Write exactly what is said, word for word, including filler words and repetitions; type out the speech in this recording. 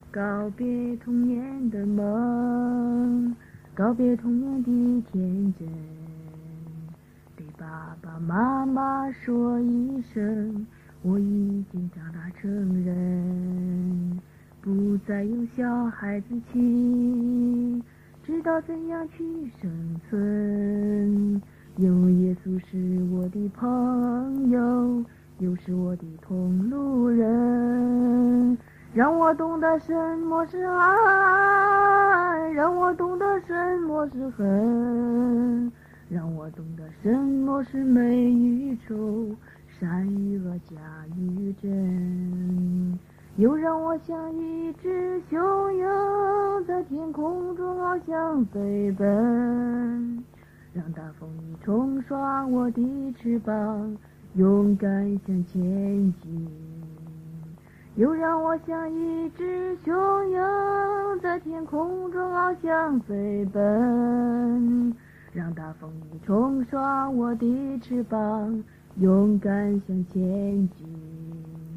告别童年的梦，告别童年的天真，对爸爸妈妈说一声，我已经长大成人，不再有小孩子气，知道怎样去生存。因为耶稣是我的朋友，又是我的同路人，让我懂得什么是爱，让我懂得什么是恨，让我懂得什么是美与丑，善与恶，假与真，又让我像一只雄鹰，在天空中翱翔飞奔，让大风雨冲刷我的翅膀，勇敢向前进。又让我像一只雄鹰，在天空中翱翔飞奔，让大风雨冲刷我的翅膀，勇敢向前进。